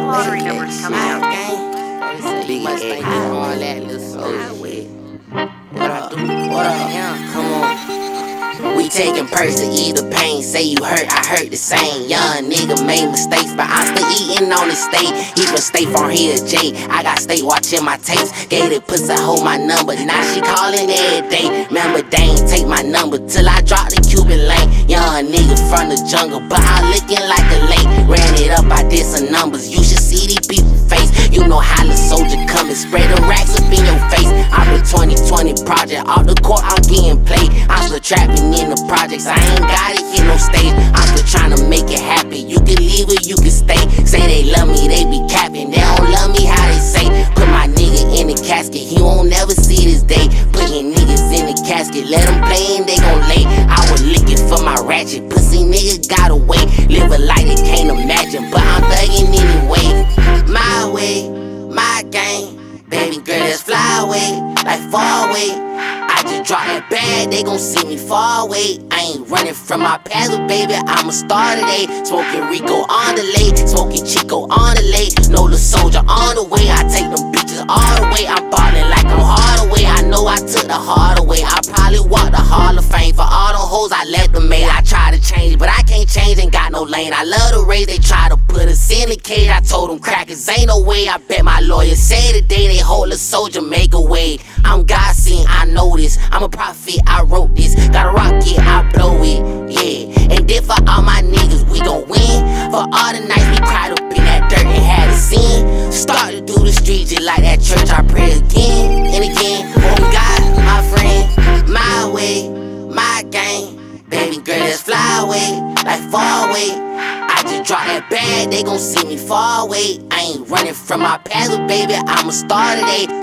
lottery numbers coming out. Big egg, all that little soul with. What I do? What I am? Come on. We taking purse to eat the pain. Say you hurt, I hurt the same. Young nigga made mistakes, but I'm still eating on the state. Even State Farm here, Jay. I got State watching my tapes. Gave it pussy, hold my number. Now she calling every day. Remember, they ain't take my number till I drop the Cuban lane. Young nigga from the jungle, but I'm looking like a lake. Ran it up, I did some numbers. You should see these people's face. You know how the soldier come and spray the racks up in your face. I'm the 2020 project. Off the court, I'm getting played. I'm still trapping in the projects. I ain't gotta hit no stage. I'm still trying to make it happen. You can leave or you can stay. Say they love me, they be capping. They don't love me how they say. Put my nigga in the casket, he won't never see this day. Putting niggas in the casket, let them play and they gon' lay. I was licking for my ratchet, pussy nigga got away. Live a life they can't imagine, but I'm thugging anyway. My way, my game. Baby girl, let's fly away, like far away. I just drop that bag, they gon' see me far away. I ain't running from my past, but baby, I'm a star today. Smoking Rico on the lake, smoking Chico on the lake. Know the soldier on the way, I take them bitches all the way. I'm ballin' like I'm Hardaway, I know I took the hard away. I probably walk the Hall of Fame for all the hoes I left them made. I try to change, but I can't change, ain't got no lane. I love the race, they try to put us in the cage. I told them crackers, ain't no way. I bet my lawyer say today they hold a soldier, make a way. I'm God seen, I know this. I'm a prophet, I wrote this. Got a rocket, I blow it, yeah. And then for all my niggas, we gon' win. For all the nights we cried up in that dirt and had a sin. Start to do the streets just like that church, I pray again and again. Oh God, my friend, my way, my game. Baby girl, let's fly away, like far away. I just drop that bag, they gon' see me far away. I ain't running from my past, but baby, I'm a star today.